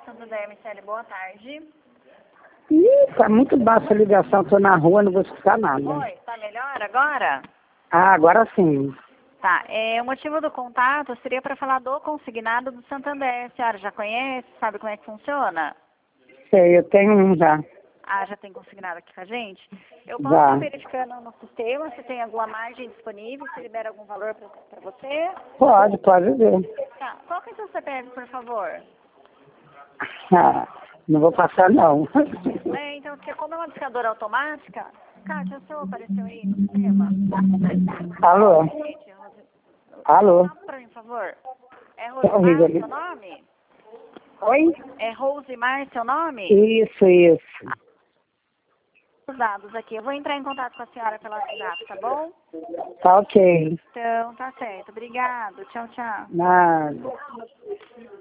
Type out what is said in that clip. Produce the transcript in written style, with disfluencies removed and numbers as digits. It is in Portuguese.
Santander, Michele, boa tarde. Ih, tá muito baixa a ligação, tô na rua, não vou escutar nada. Oi, tá melhor agora? Ah, agora sim. Tá, o motivo do contato seria para falar do consignado do Santander. A senhora já conhece, sabe como é que funciona? Sei, eu tenho um já. Ah, já tem consignado aqui com a gente? Eu posso Já. estar verificando no sistema se tem alguma margem disponível, se libera algum valor para você? Pode ver. Tá, qual que é o seu CPF, por favor? Ah, não vou passar não. Então, porque como é uma discadora automática, Kátia, o seu apareceu aí no sistema? Alô? Gente, Alô? fala pra mim, por favor. É Tá horrível Rosimar ali. seu nome? Oi? É Rosimar seu nome? Isso. Os dados aqui. Eu vou entrar em contato com a senhora pela WhatsApp, tá bom? Tá ok. Então, tá certo. Obrigado. Tchau, tchau. Nada.